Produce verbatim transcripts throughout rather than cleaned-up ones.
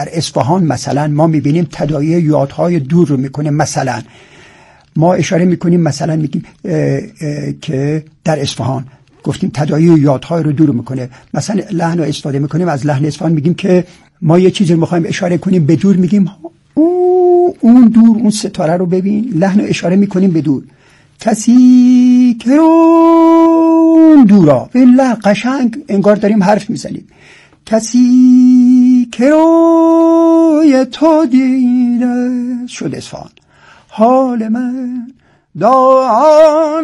در اصفهان مثلا ما میبینیم تداعی یادهای دور رو میکنه. مثلا ما اشاره میکنیم، مثلا میگیم اه اه که در اصفهان گفتیم تداعی یادهای رو دور میکنه. مثلا لحن رو استفاده میکنیم، از لحن اصفهان میگیم که ما یه چیزی رو میخوایم اشاره کنیم به دور، میگیم او اون دور، اون ستاره رو ببین، لحن رو اشاره میکنیم به دور. کسی که اون دورا، به لحن قشنگ انگار داریم حرف میزنیم. کسی که روی تو دیده شد اصفهان، حال من داند.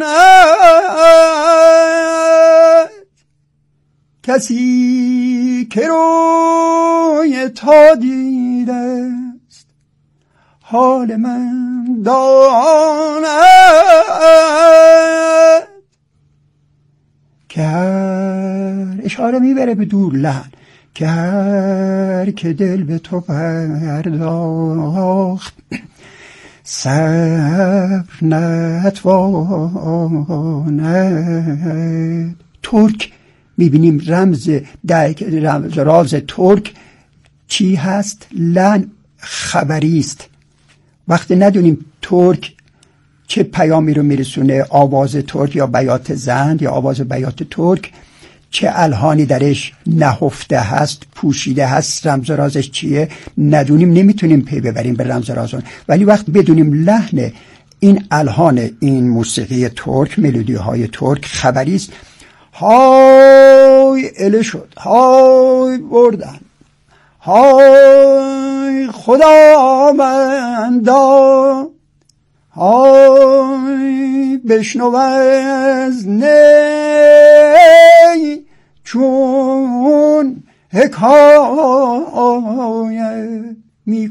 کسی که روی تو دیده است، حال من داند. که هر اشاره میبره به دور لحن، که هر که دل به تو پرداخت، صبر نتواند. ترک میبینیم رمز رمز راز ترک چی هست؟ لحن خبری است. وقتی ندونیم ترک چه پیامی رو میرسونه، آواز ترک یا بیات زند یا آواز بیات ترک چه الهانی درش نهفته هست، پوشیده هست، رمز رازش چیه، ندونیم نمیتونیم پی ببریم به رمز رازون. ولی وقتی بدونیم لحن این الهان این موسیقی ترک، ملودی های ترک خبری است. های اله شد، های بردن، های خدا من داد، های بشنو از نی چون حکایت می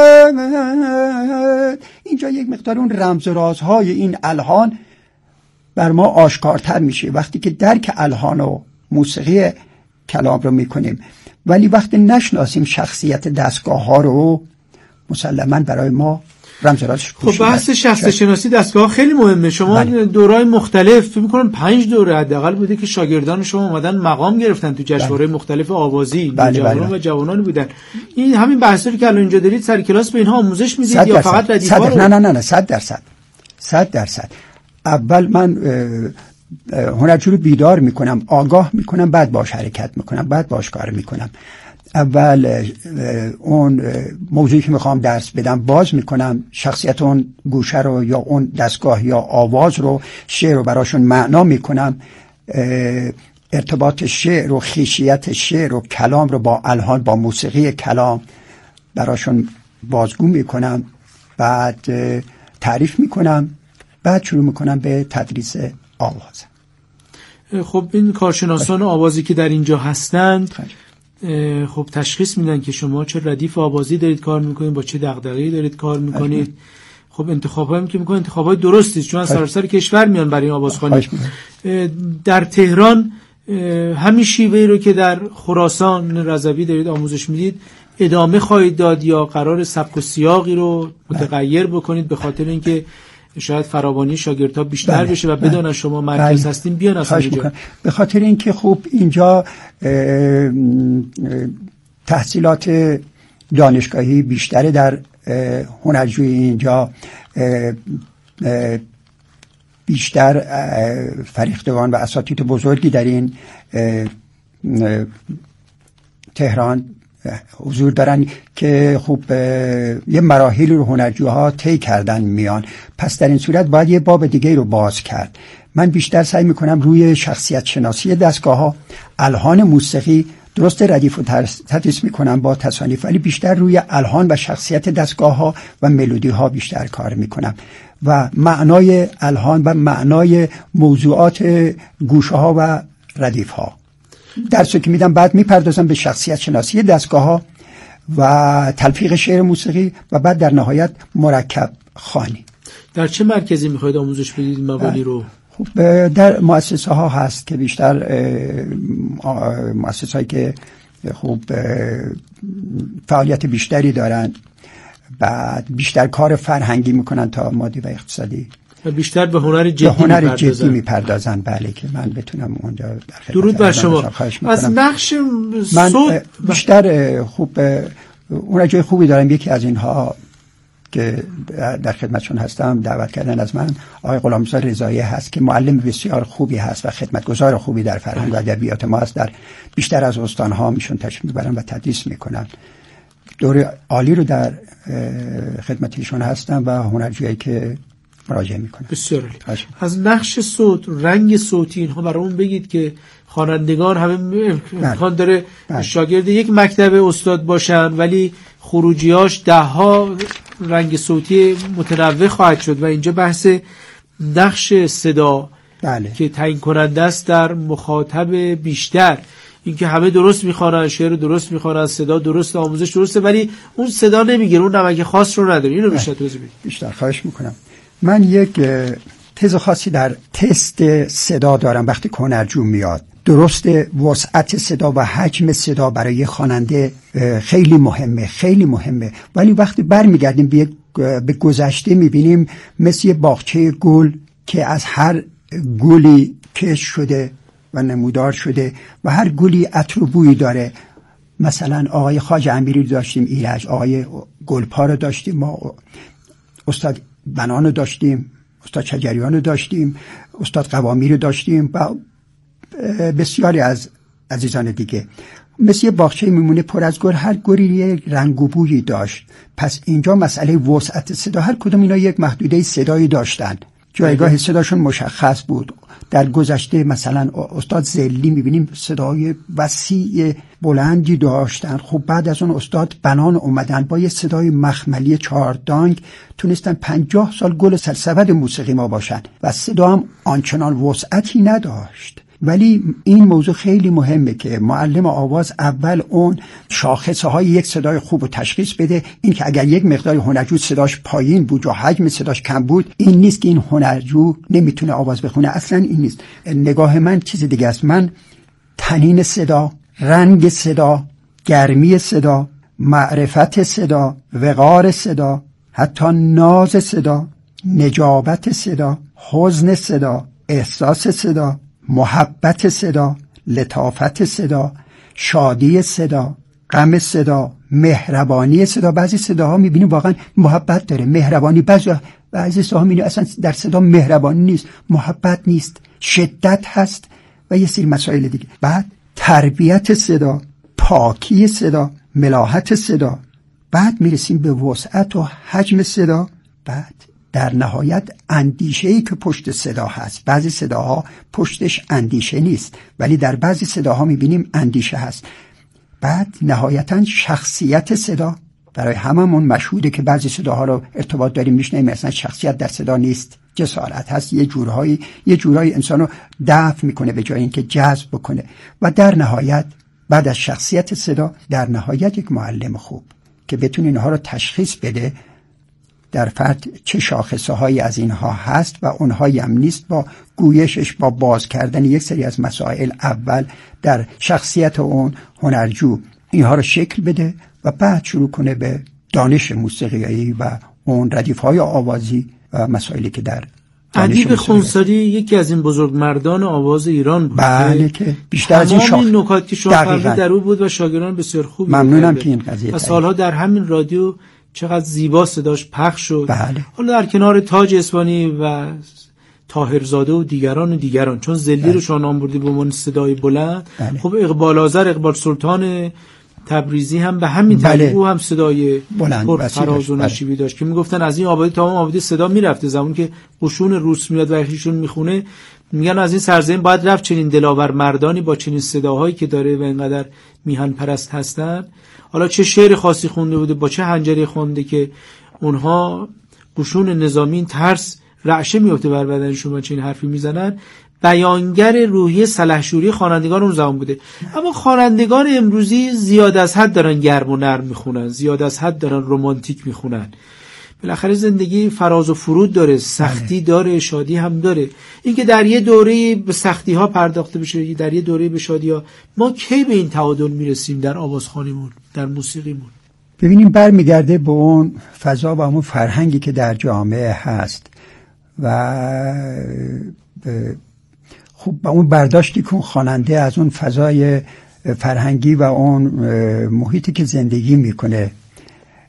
کند. اینجا یک مقدار اون رمز و رازهای این الهان بر ما آشکارتر میشه وقتی که درک الهان و موسیقی کلام رو میکنیم. ولی وقتی نشناسیم شخصیت دستگاه ها رو، مسلماً برای ما رمز رازش خب بحث شخص شناسی دستگاه خیلی مهمه. شما دورهای مختلف فکر می‌کنم پنج دوره حداقل بوده که شاگردان شما اومدن مقام گرفتن تو جشنواره مختلف آوازی، جوانان و جوانان بودن. این همین بحثی که الان اینجا دارید سر کلاس به اینها آموزش میدید یا فقط ردیف‌ها؟ نه نه نه صد درصد صد درصد. اول من هنرجو رو بیدار میکنم، آگاه میکنم، بعد باش حرکت میکنم، بعد باش کار میکنم. اول اون موضوعی که میخوام درس بدم باز میکنم، شخصیت اون گوشه رو یا اون دستگاه یا آواز رو، شعر رو براشون معنا میکنم، ارتباط شعر و خیشیت شعر و کلام رو با الهان، با موسیقی کلام براشون بازگو میکنم، بعد تعریف میکنم، بعد شروع میکنم به تدریس آواز. خب این کارشناسان آوازی که در اینجا هستند خب تشخیص میدن که شما چه ردیف آوازی دارید کار میکنید، با چه دغدغه‌ای دارید کار میکنید. خب انتخابایی که میکنید انتخابای درستی است، چون از سراسر کشور میان برای آوازخوانی. در تهران همین شیوهی رو که در خراسان رضوی دارید آموزش میدید ادامه خواهید داد یا قرار سبک و سیاقی رو متغیر بکنید به خاطر اینکه شاید فراوانی شاگردها بیشتر بله. بشه و بدانن شما مرکز بله. هستین بیان از اینجا؟ به خاطر اینکه خب اینجا تحصیلات دانشگاهی بیشتره، در هنرجوی اینجا بیشتر فریختگان و اساتید بزرگی در این تهران حضور دارن که خوب یه مراحل رو هنرجوها طی کردن میان. پس در این صورت باید یه باب دیگه رو باز کرد. من بیشتر سعی میکنم روی شخصیت شناسی دستگاه ها، الهان موسیقی، درست ردیف رو تدریس میکنم با تصانیف، ولی بیشتر روی الهان و شخصیت دستگاه ها و ملودی ها بیشتر کار میکنم و معنای الهان و معنای موضوعات گوشه ها و ردیف ها درسی که میدم. بعد میپردازم به شخصیت شناسی دستگاه ها و تلفیق شعر موسیقی و بعد در نهایت مرکب خوانی. در چه مرکزی میخواید آموزش بدید موالی رو؟ خب در مؤسسه ها هست که بیشتر مؤسسه هایی که خوب فعالیت بیشتری دارن، بعد بیشتر کار فرهنگی میکنن تا مادی و اقتصادی و بیشتر به هنر جدی هنر میپردازن. جدی میپردازن بله، که من بتونم اونجا درود بر شما. از نقش من صوت بیشتر خوب اون جای خوبی دارم. یکی از اینها که در خدمتشون هستم دعوت کردن از من آقای غلامرضا رضایی هست که معلم بسیار خوبی هست و خدمتگزار خوبی در فرهنگ و ادبیات ما است. در بیشتر از استان‌ها میشون تشریف میبرن و تدریس میکنن. دوره عالی رو در خدمت ایشون هستم و هنرجویی که مراجعه میکنم. بسیار عالی. از نقش صوت، رنگ صوتی اینها برامون بگید که خوانندگان همه امکان داره بله. شاگرد یک مکتب استاد باشن ولی خروجیاش ده ها رنگ صوتی متنوع خواهد شد و اینجا بحث نقش صدا بله. که تعیین کننده است در مخاطب بیشتر. اینکه همه درست میخوانن، شعر درست میخوانن، صدا درست، آموزش درسته، ولی اون صدا نمیگیره، اون نمک خاص رو نداره. اینو بیشتر توضیح بدید. بیشتر خواهش میکنم. من یک تز خاصی در تست صدا دارم. وقتی هنرجو میاد درست وسعت صدا و حجم صدا برای خواننده خیلی مهمه، خیلی مهمه. ولی وقتی برمیگردیم به به گذشته میبینیم مثل یه باغچه گل که از هر گلی کش شده و نمودار شده و هر گلی عطر و بویی داره. مثلا آقای خواجه امیری داشتیم ایرج، آقای گلپا رو داشتیم، ما استاد بنان رو داشتیم، استاد شجریان رو داشتیم، استاد قوامی رو داشتیم و بسیاری از عزیزان دیگه. مثل یه باغچه میمونه پر از گل، هر گلی یک رنگ و بویی داشت. پس اینجا مسئله وسعت صدا، هر کدوم اینا یک محدوده صدایی داشتن، جایگاه صداشون مشخص بود. در گذشته مثلا استاد زلی میبینیم صدای وسیع بلندی داشتن. خب بعد از اون استاد بنان اومدن با یه صدای مخملی چهاردانگ تونستن پنجاه سال گل سرسبد موسیقی ما باشن و صدا هم آنچنان وسعتی نداشت. ولی این موضوع خیلی مهمه که معلم آواز اول اون شاخصه های یک صدای خوب رو تشخیص بده. این که اگر یک مقدار هنرجو صداش پایین بود یا حجم صداش کم بود، این نیست که این هنرجو نمیتونه آواز بخونه، اصلا این نیست. نگاه من چیز دیگه است. من تنین صدا، رنگ صدا، گرمی صدا، معرفت صدا، وقار صدا، حتی ناز صدا، نجابت صدا، حزن صدا، احساس صدا، محبت صدا، لطافت صدا، شادی صدا، غم صدا، مهربانی صدا. بعضی صداها میبینیم واقعا محبت داره، مهربانی. بعضی بعضی صداها میبینیم اصلا در صدا مهربانی نیست، محبت نیست، شدت هست و یه سری مسائل دیگه. بعد تربیت صدا، پاکی صدا، ملاحت صدا. بعد میرسیم به وسعت و حجم صدا. بعد در نهایت اندیشه‌ای که پشت صدا هست. بعضی صداها پشتش اندیشه نیست ولی در بعضی صداها میبینیم اندیشه هست. بعد نهایتاً شخصیت صدا. برای هممون مشهوده که بعضی صداها رو ارتباط داریم میشنیم مثلا شخصیت در صدا نیست، جسارت هست. یه جورهایی یه جورایی انسانو دفع میکنه به جای اینکه جذب بکنه. و در نهایت بعد از شخصیت صدا در نهایت یک معلم خوب که بتونه اینها رو تشخیص بده در فرد چه شاخصه هایی از اینها هست و اونهایی هم نیست. با گویشش، با باز کردن یک سری از مسائل اول در شخصیت اون هنرجو اینها رو شکل بده و بعد شروع کنه به دانش موسیقیایی و اون ردیف های آوازی و مسائلی که در ادیب خونساری یکی از این بزرگ مردان آواز ایران بود. بله که بیشتر از این شاخ این نکات که شما فرمودید در او بود و شاگردان بسیار خوبی. ممنونم که این قضیه و سالها در همین رادیو چقدر زیبا صداش پخش شد. بله. حالا در کنار تاج اسفانی و طاهرزاده و دیگران و دیگران، چون زلی بله. رو شما نام بردید به عنوان صدای بلند. بله. خب اقبال آذر، اقبال سلطان تبریزی هم به همین بله. ترتیب هم صدای بلند پر فراز و نشیبی داشت که میگفتن از این آبادی تا اون آبادی صدا میرفته. زمان که قشون روس میاد و ایشون میخونه میگن از این سرزمین باید رفت چنین دلاور مردانی با چنین صداهایی که داره و اینقدر میهن پرست هستن. حالا چه شعر خاصی خونده بوده، با چه حنجری خونده که اونها قشون نظامی ترس رعشه میفته بر بدنشون و چنین حرفی میزنن. بیانگر روحی سلحشوری خوانندگان اون زمان بوده. اما خوانندگان امروزی زیاد از حد دارن گرم و نرم میخونن، زیاد از حد دارن رمانتیک میخونن. بالاخره زندگی فراز و فرود داره، سختی داره، شادی هم داره. اینکه در یه دوره به سختی ها پرداخته بشه، در یه دوره به شادی ها، ما کی به این تعادل میرسیم در آوازخوانیمون، در موسیقیمون؟ ببینیم برمیگرده به اون فضا و اون فرهنگی که در جامعه هست و خب با اون برداشتی که اون خواننده از اون فضای فرهنگی و اون محیطی که زندگی میکنه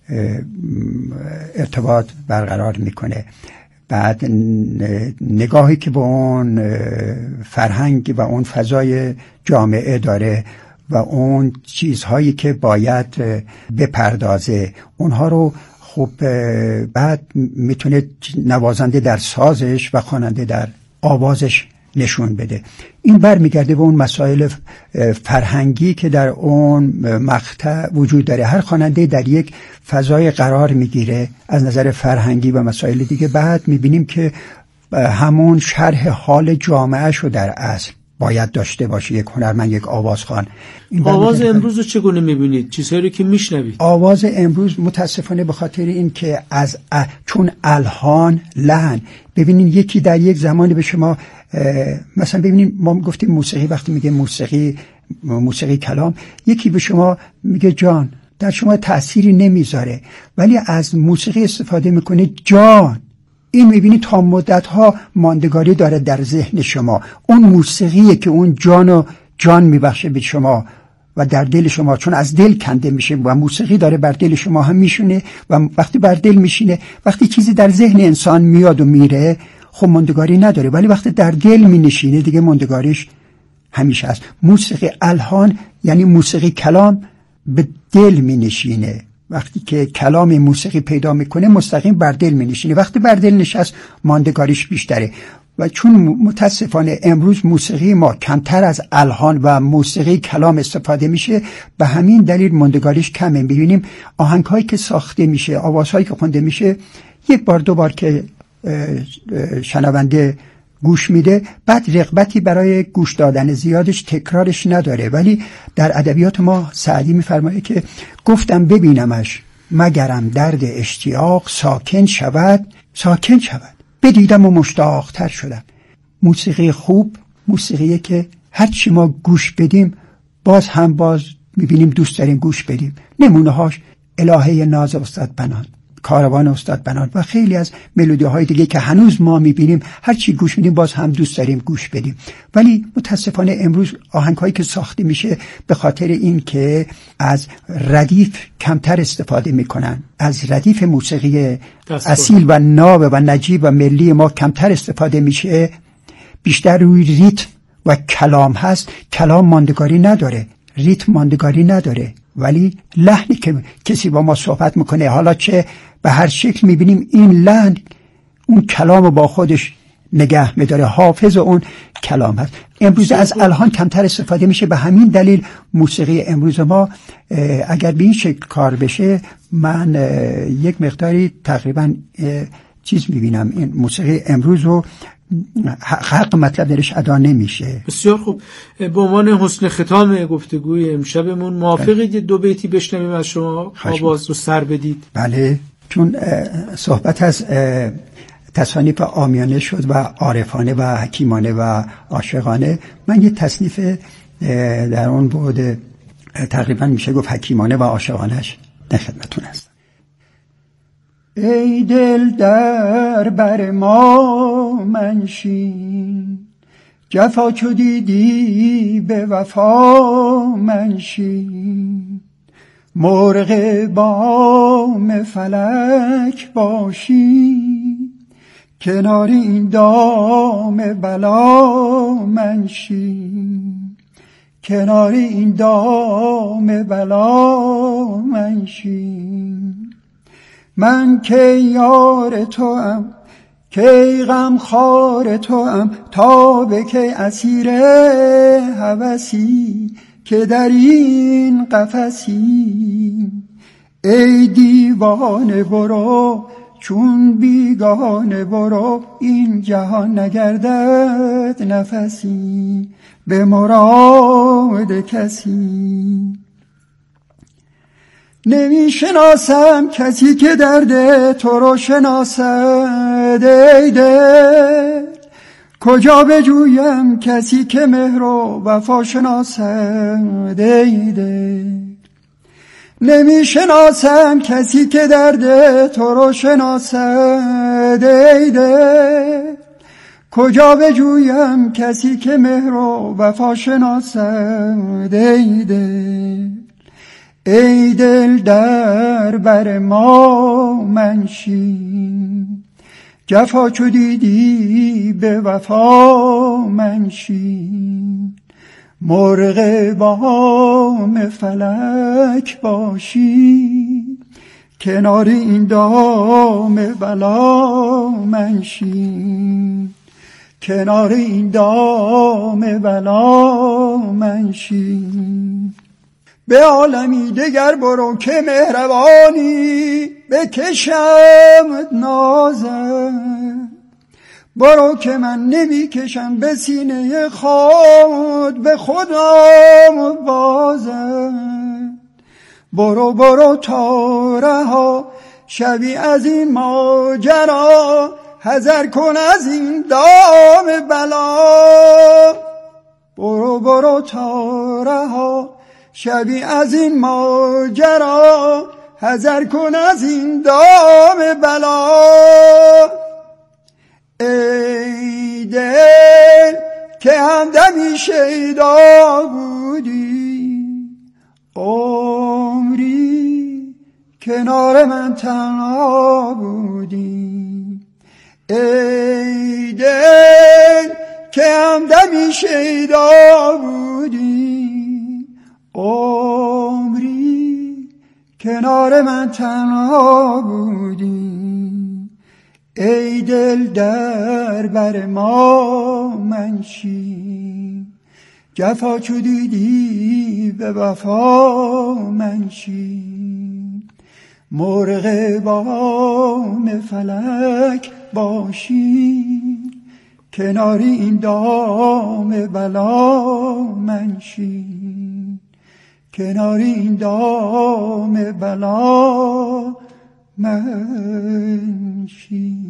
ارتباط برقرار میکنه. بعد نگاهی که به اون فرهنگ و اون فضای جامعه داره و اون چیزهایی که باید بپردازه اونها رو خب بعد میتونه نوازنده در سازش و خواننده در آوازش نشون بده. این برمیگرده به اون مسائل فرهنگی که در اون مقطع وجود داره. هر خواننده در یک فضای قرار میگیره از نظر فرهنگی و مسائل دیگه. بعد میبینیم که همون شرح حال جامعه شو در اصل باید داشته باشه یک هنرمند، یک آوازخوان. آواز امروز رو چگونه میبینید؟ چیزهایی که میشنوید؟ آواز امروز متاسفانه به خاطر این که از ا... چون الحان، لحن، ببینید یکی در یک زمانی به شما مثلا ببینید ما گفتیم موسیقی، وقتی میگه موسیقی موسیقی کلام، یکی به شما میگه جان، در شما تأثیری نمیذاره، ولی از موسیقی استفاده میکنه جان. این میبینید تا مدتها ماندگاری داره در ذهن شما. اون موسیقیه که اون جانو جان میبخشه به شما و در دل شما، چون از دل کنده میشه و موسیقی داره بر دل شما هم میشونه و وقتی بر دل میشینه، وقتی چیزی در ذهن انسان میاد و میره خب ماندگاری نداره، ولی وقتی در دل مینشینه دیگه ماندگاریش همیشه است. موسیقی الحان یعنی موسیقی کلام به دل مینشینه. وقتی که کلام موسیقی پیدا میکنه مستقیم بر دل مینشینه. وقتی بر دل نشست ماندگاریش بیشتره. و چون متاسفانه امروز موسیقی ما کمتر از الحان و موسیقی کلام استفاده میشه، به همین دلیل ماندگاریش کمه. ببینیم آهنگ‌هایی که ساخته میشه، آوازهایی که خونده میشه، یک بار دو بار که شنونده گوش میده، بعد رغبتی برای گوش دادن زیادش تکرارش نداره. ولی در ادبیات ما سعدی میفرمایه که گفتم ببینمش مگرم درد اشتیاق ساکن شود ساکن شود، بدیدم و مشتاق تر شدم. موسیقی خوب موسیقیه که هرچی ما گوش بدیم باز هم باز میبینیم دوست داریم گوش بدیم. نمونه هاش الهه ناز استاد بنان، کاروان استاد بنان و خیلی از ملودی های دیگه که هنوز ما میبینیم هرچی گوش میدیم باز هم دوست داریم گوش بدیم. ولی متاسفانه امروز آهنگ هایی که ساخته میشه به خاطر این که از ردیف کمتر استفاده میکنن، از ردیف موسیقی اصیل و ناب و نجیب و ملی ما کمتر استفاده میشه، بیشتر روی ریتم و کلام هست. کلام ماندگاری نداره، ریتم ماندگاری نداره، ولی لحنی که کسی با ما صحبت میکنه، حالا چه به هر شکل میبینیم این لحن اون کلام رو با خودش نگه میداره، حافظ اون کلام هست. امروز از الحان کمتر استفاده میشه. به همین دلیل موسیقی امروز ما اگر به این شکل کار بشه، من یک مقداری تقریبا چیز میبینم این موسیقی امروز رو حق مطلب درش ادا نمیشه. بسیار خوب. به عنوان حسن ختام گفتگوی امشبمون موافقید دو بیتی بشنویم از شما، آواز رو سر بدید؟ بله، چون صحبت از تصانیف عامیانه شد و عارفانه و حکیمانه و عاشقانه، من یه تصنیف در اون بعد تقریبا میشه گفت حکیمانه و عاشقانهش در خدمتتون هستم. ای دل در بر ما منشین، جفا چو دیدی به وفا منشین، مرغ بام فلک باشی، کنار این دام بلا منشین، کنار این دام بلا منشین. من که یار تو ام، که غم خار تو ام، تا به که اسیر هوسی که در این قفسی. ای دیوانه برو چون بیگانه برو، این جهان نگردد نفسی به مراد کسی. نمی شناسم کسی که درد تو رو شناسد، ای دل کجا بجویم کسی که مهر و وفا شناسد، ای دل نمی شناسم کسی که درد تو رو شناسد، ای دل کجا بجویم کسی که مهر و وفا شناسد، ای دل ای دل در بر ما منشین، جفا چو دیدی به وفا منشین. مرغ بام فلک باشی، کنار این دام بلا منشین. کنار این دام بلا منشین. به عالمی دگر برو که مهربانی، بکشم نازم. برو که من نمی کشم به سینه خود، به خودم بازم. برو برو تا رها شوی از این ماجرا، حذر کن از این دام بلا. برو برو تا رها شوی از این ماجرا، حذر کن از این دام بلا. ای دل که همدمی شیدا بودی، عمری کنار من تنها بودی. ای دل که همدمی شیدا بودی، عمری کنار من تنها بودی. ای دل در بر ما منشین، جفا چو دیدی به وفا منشین. مرغ بام فلک باشی، کنار این دام بلا منشین. کنار این دام بلا منشین.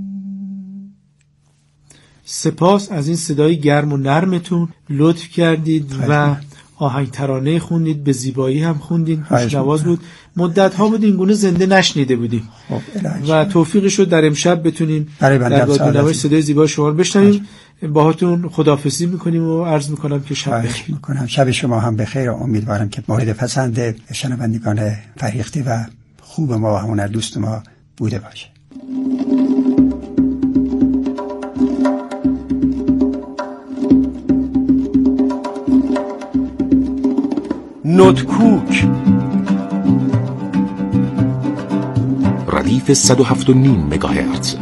سپاس از این صدای گرم و نرمتون، لطف کردید و آهنگ ترانه خوندید، به زیبایی هم خوندید، خوشنواز بود. مدت ها بود این گونه زنده نشنیده بودیم و توفیقی شد در امشب بتونیم در بادی‌نوای صدای زیبای شما رو بشنویم. باهاتون خداحافظی میکنیم و عرض میکنم که شب بخیر. میکنم شب شما هم بخیر و امیدوارم که مورد پسند شنوندگان فریخته و خوب ما و هنر دوست ما بوده باشه. نوتکوک ردیف صد و هفت و نیم مگاهرتز.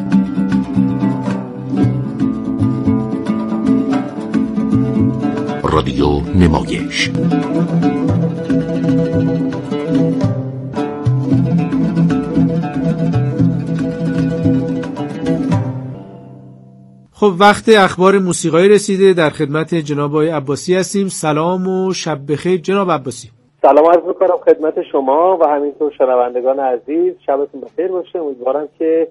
رادیو نمایش. خب وقت اخبار موسیقایی رسیده. در خدمت جناب آقای عباسی هستیم. سلام و شب بخیر جناب عباسی. سلام عرض میکنم خدمت شما و همینطور شنوندگان عزیز. شبتون بخیر باشه. امیدوارم که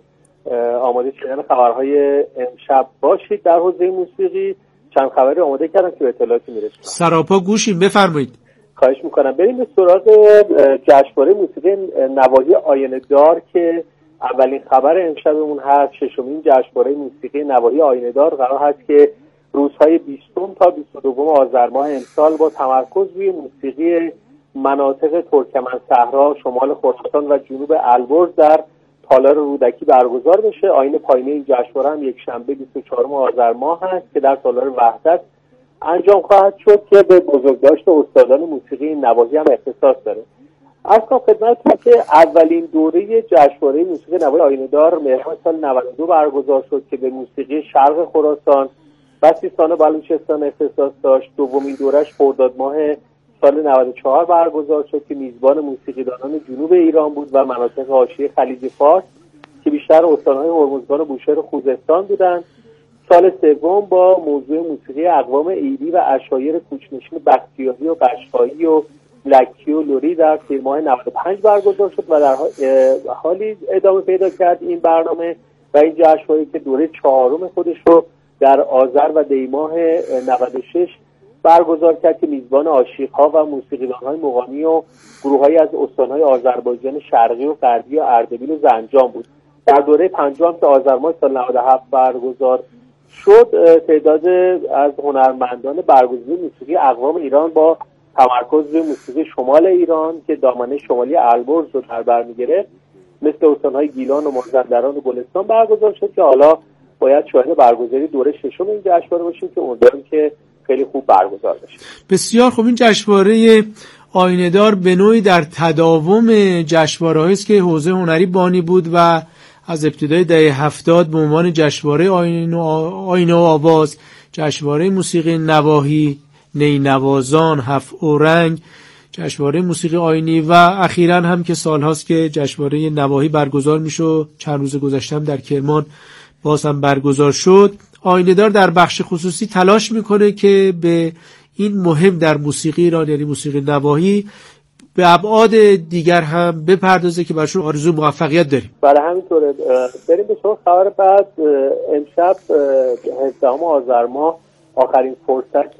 آماده شدن خبرهای امشب باشید. در حوزه موسیقی چند خبری آماده کردم که به اطلاعاتی میرسونم. سراپا گوشیم، بفرمایید. خواهش میکنم. بریم به سراغ جشنواره موسیقی نواحی آینه دار که اولین خبر امشبمون هست. ششمین جشنواره موسیقی نواحی آینه دار قرار هست که روزهای بیستم تا بیست و دو آذر ماه امسال با تمرکز روی موسیقی مناطق ترکمن صحرا، شمال خراسان و جنوب البرز در تالار رودکی برگزار بشه. آیین پایینی این جشنواره هم یک شنبه بیست و چهارم آذر ماه هست که در تالار وحدت انجام خواهد شد که به بزرگداشت استادان موسیقی نواحی هم اختصاص داره. از کنم خدمتتون که اولین دوره جشنواره موسیقی نواحی آینه دار مهر سال نود و دو برگزار شد که به موسیقی شرق خراسان و سیستان و بلوچستان اختصاص داشت. دومین دورش خرداد ماه سال نود و چهار برگزار شد که میزبان موسیقیدانان جنوب ایران بود و مناطق حاشیه خلیج فارس که بیشتر استان‌های هرمزگان و بوشهر و خوزستان بودند. سال سوم با موضوع موسیقی اقوام ایلی و عشایر کوچ‌نشین بختیاری و قشقایی و لکی و لری در تیر ماه نود و پنج برگزار شد و در حالی ادامه پیدا کرد این برنامه و این جشنواره که دوره چهارم خودش رو در آذر و دی ماه نود و شش برگزار کرد که میزبان عاشق‌ها و موسیقیدان‌های مقامی و گروه‌هایی از استان‌های آذربایجان شرقی و غربی و اردبیل و زنجان بود. در دوره پنجم که آذر ماه سال نود و هفت برگزار شد، تعداد از هنرمندان برگزیده موسیقی اقوام ایران با تمرکز روی موسیقی شمال ایران که دامنه شمالی البرز رو در بر می‌گرفت، مثل استان‌های گیلان و مازندران و گلستان برگزار شد که حالا باید شاهد برگزاری دوره ششم این جشنواره باشیم که امیدواریم که خیلی خوب برگزار بشه. بسیار خوب. این جشنواره آینه‌دار به نوعی در تداوم جشنواره‌هایی است که حوزه هنری بانی بود و از ابتدای دهه هفتاد به عنوان جشنواره آینه و آواز، جشنواره موسیقی نواحی، نی نوازان، هفت اورنگ، جشنواره موسیقی آینی و اخیراً هم که سالهاست که جشنواره نواحی برگزار میشه. چند روز گذشته هم در کرمان باز هم برگزار شد. آینه‌دار در بخش خصوصی تلاش میکنه که به این مهم در موسیقی ایران، یعنی موسیقی نواحی، به ابعاد دیگر هم بپردازه که براشون آرزو موفقیت داریم. برای همینطوره. بریم به شما خبر بعد. امشب هفدهم آذر ماه آخرین فرصت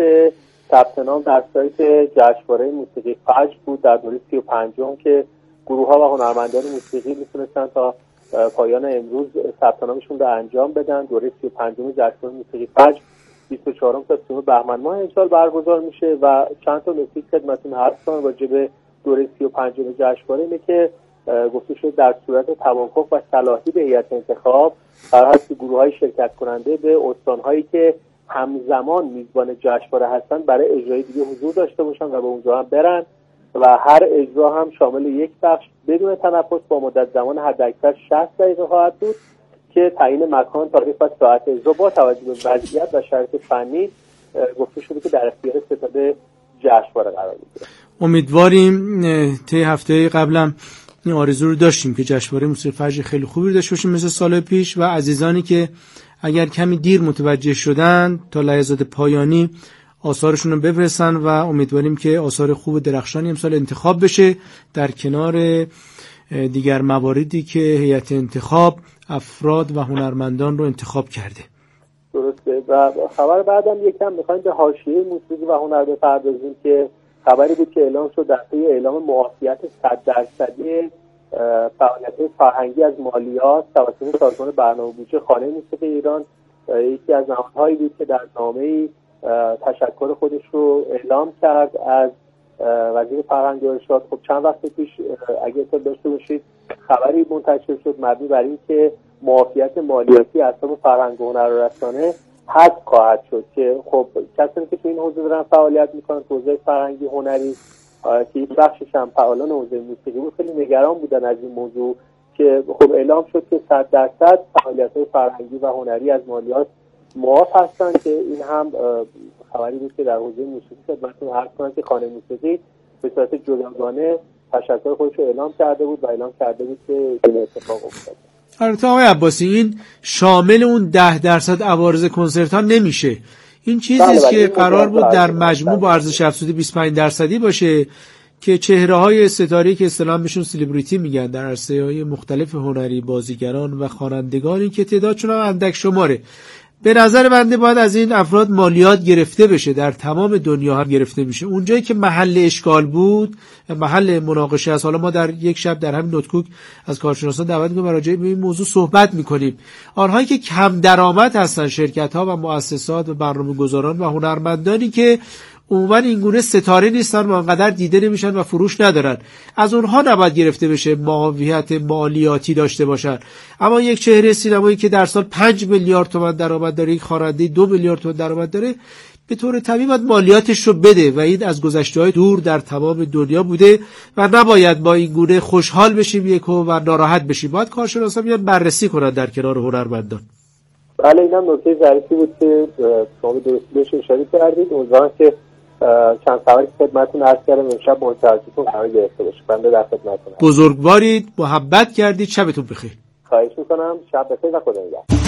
ثبت نام در سایت جشنواره موسیقی فجر بود در دوره سی و پنجم که گروه‌ها و هنرمندان موسیقی میتونستن تا پایان امروز ثبت نامشون رو انجام بدن. دوره سی و پنجم جشنواره موسیقی فجر بیست و چهارم تا سی و نهم بهمن ماه امسال برگزار میشه و چند تا نکته خدمتتون عرض کنم راجع به دوره سی و پنجم جشنواره اینه که گفته شد در صورت توافق و صلاحی به هیئت انتخاب قرار است که گروه‌های شرکت کننده به استان‌هایی که همزمان میزبان جشنواره هستن برای اجرای دیگه حضور داشته باشن و به اونجا هم برن و هر اجرا هم شامل یک بخش بدون تنفس با مدت زمان حداکثر شصت دقیقه خواهد بود که تعیین مکان، تاریخ و ساعت اجرا با توجه به وضعیت و شرایط فنی گفته شده که در اختیار ستاد جشنواره قرار میگیره. امیدواریم. طی هفته قبلم این آرزو رو داشتیم که جشنواره موسیقی فجر خیلی خوبی داشته باشیم مثل سال پیش و عزیزانی که اگر کمی دیر متوجه شدن تا لحظات پایانی آثارشون رو بفرستن و امیدواریم که آثار خوب و درخشانی امسال انتخاب بشه در کنار دیگر مواردی که هیئت انتخاب افراد و هنرمندان رو انتخاب کرده. درسته. و خبر بعدم یکم میخوایم به حاشیه موسیقی و هنر بپردازیم که خبری بود که اعلام شد در پی اعلام معافیت صد درصدی فعالیت‌های فرهنگی از مالیات توسط سازمان برنامه بودجه خانه موسیقی ایران. یکی از نهادهایی بود که در نامه‌ای تشکر خودش رو اعلام کرد از وزیر فرهنگ و ارشاد. خب چند وقت پیش اگه اطلاع داشته باشید خبری منتشر شد مبنی بر این که معافیت مالیاتی از حساب فرهنگ و هنر و رسانه حذف خواهد شد که خب کسانی که تو این حوزه دارن فعالیت میکنن تو حوزه فرهنگی هنری که یک بخشش هم فعالان حوزه موسیقی بود خیلی نگران بودن از این موضوع که خب اعلام شد که صد درصد فعالیت‌های فرهنگی و هنری از مالیات معاف هستن که این هم خبری بود که در حوزه موسیقی خدمتتون عرض کنم که خانه موسیقی به صورت جداگانه تشکر خودش رو اعلام کرده بود و اعلام کرده بود که این اتفاق افتاد. البته آقای عباسی این شامل اون ده درصد عوارض کنسرت ها نمیشه. این چیزیست که قرار بود در مجموع با ارزش افزوده بیست و پنج درصدی باشه که چهره های ستاره‌ای که اصطلاحاً بهشون سلبریتی میگن در عرصه‌های مختلف هنری، بازیگران و خوانندگانی که تعدادشون هم اندک شماره، به نظر بنده باید از این افراد مالیات گرفته بشه، در تمام دنیا هم گرفته میشه. اونجایی که محل اشکال بود، محل مناقشه است، حالا ما در یک شب در همین نوتکوک از کارشناسان دعوت می‌کنیم راجع به این موضوع صحبت می‌کنیم. آنهایی که کم درآمد هستن، شرکت‌ها و مؤسسات و برنامه‌گذاران و هنرمندانی که عموما اینگونه ستاره نیستن و انقدر دیده نمیشن و فروش ندارن، از اونها نباید گرفته بشه معافیت مالیاتی داشته باشن. اما یک چهره سینمایی که در سال پنج میلیارد تومان درآمد داره، یک خواننده دو میلیارد تومان درآمد داره، به طور طبیعی باید مالیاتش رو بده و این از گذشته‌های دور در تمام دنیا بوده و نباید با این گونه خوشحال بشیم یکو و ناراحت بشیم. باید کارشناسا بیان بررسی کنن در کنار هنرمندان. بله اینم نکته ظریفی بود که شما درست بهش اشاره کردید. امیدوارم که چند خبری خدمتتون عرض کردم امشب منتظرتون قرار گرفته باشه. بنده در خدمتتونم. بزرگوارید، محبت کردید. شبتون بخیر. خواهش می‌کنم. شب بخیر و خدا نگهدار.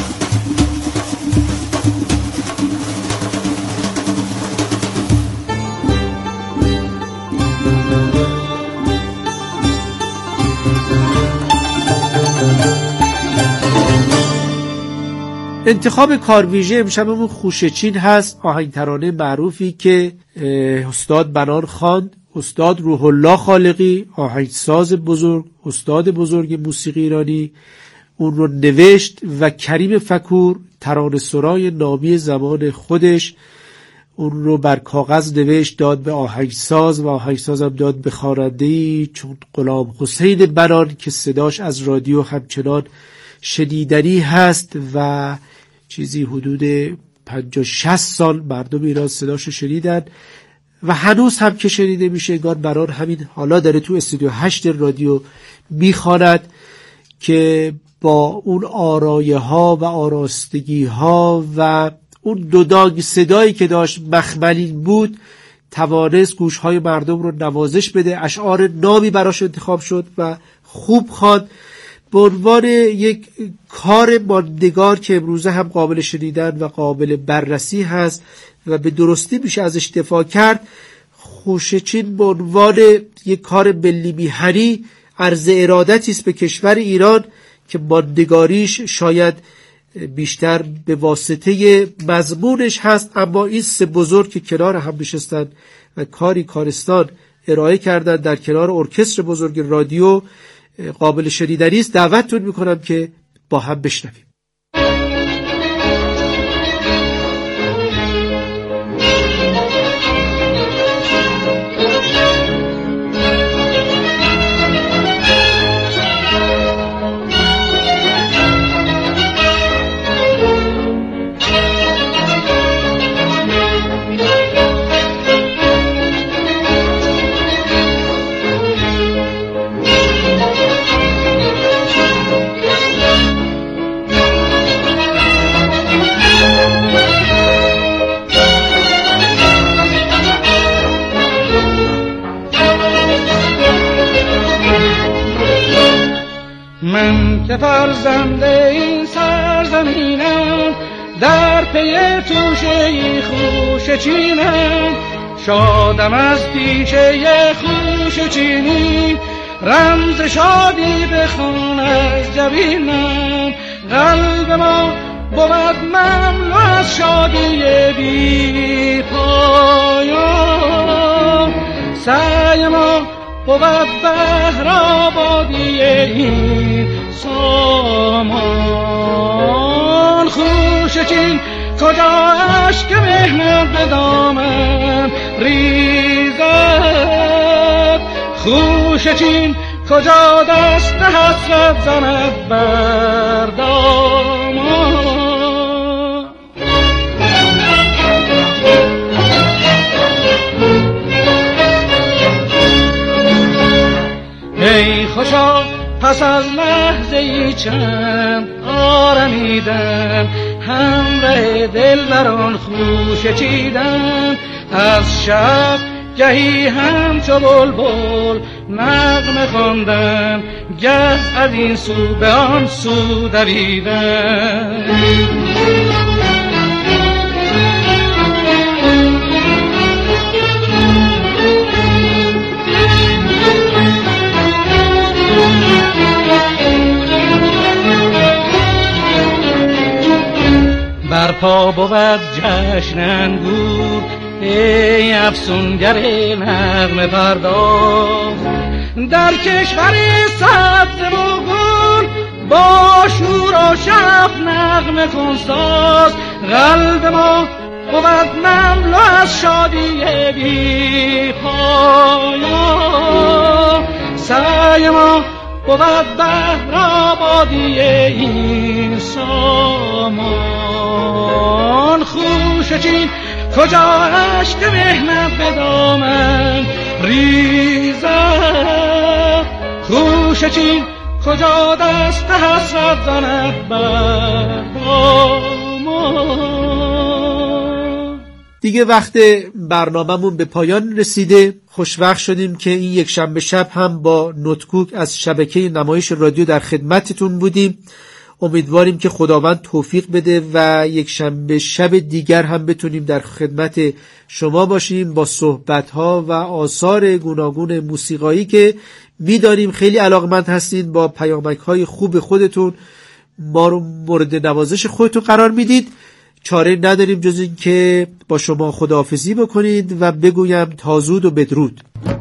انتخاب کارویژه امشبمون خوشچین هست، آهنگ ترانه معروفی که استاد بنان خواند، استاد روح الله خالقی، آهنگساز بزرگ، استاد بزرگ موسیقی ایرانی، اون رو نوشت و کریم فکور ترانه سرای نامی زمان خودش اون رو بر کاغذ نوشت، داد به آهنگساز و آهنگساز هم داد به خواننده‌ای چون غلام حسین بنان که صداش از رادیو همچنان شنیدنی هست و چیزی حدود پنجاه شصت سال مردم ایران صداش رو شنیدن و هنوز هم که شنیده میشه. انگار بنان همین حالا داره تو استودیو هشت رادیو میخواند که با اون آرایه ها و آراستگی ها و اون دوداگ صدایی که داشت مخملین بود توانست گوشهای مردم رو نوازش بده. اشعار نامی براش انتخاب شد و خوب خواند. به عنوان یک کار ماندگار که امروزه هم قابل شنیدن و قابل بررسی هست و به درستی میشه ازش دفاع کرد، خوشچین به عنوان یک کار ملی میهنی عرض ارادتی است به کشور ایران که ماندگاریش شاید بیشتر به واسطه مضمونش هست، اما این سه بزرگ که کنار هم نشستن و کاری کارستان ارائه کردن در کنار ارکستر بزرگ رادیو قابل شنیدنی است. دعوتتون میکنم که با هم بشنویم. من که فرزند این سرزمینم، در پی توشه خوش چینم، شادم از پیشه خوش چینی، رمز شادی بخوان از جبینم. قلب ما بود مملو از شادی بی پایان، سعی ما بود بهر آبادی این سامان. خوش چین کجا اشک مهنت به دامن ریزد، خوش چین کجا دست حسرت زند بر دامان. ای خوشا پس از لحظه ای چند آرمیدن، همراه دلبران خوش چیدن، از شب گهی همچو بلبل نغمه خواندن، گه از این سو به آن سو دویدن. برپا بود جشن انگور، ای افسونگر نغمه پرداز، در کشور سبز و گل با شور و شف نغمه کن ساز. قلب ما بود مملو از شادی بی پایان، سعی ما بود بهر آبادی این سامان. خوش چین کجا اشک مهنت به دامن ریزد، خوش چین کجا دست حسرت زند بر دامان. دیگه وقت برنامه‌مون به پایان رسیده. خوشوقت شدیم که این یک شنبه شب هم با نوتکوک از شبکه نمایش رادیو در خدمتتون بودیم. امیدواریم که خداوند توفیق بده و یک شنبه شب دیگر هم بتونیم در خدمت شما باشیم با صحبت‌ها و آثار گوناگون موسیقایی که می‌دانیم خیلی علاقمند هستین. با پیامک‌های خوب خودتون ما رو مورد نوازش خودتون قرار میدید. چاره نداریم جز این که با شما خداحافظی بکنید و بگویم تا زود و بدرود.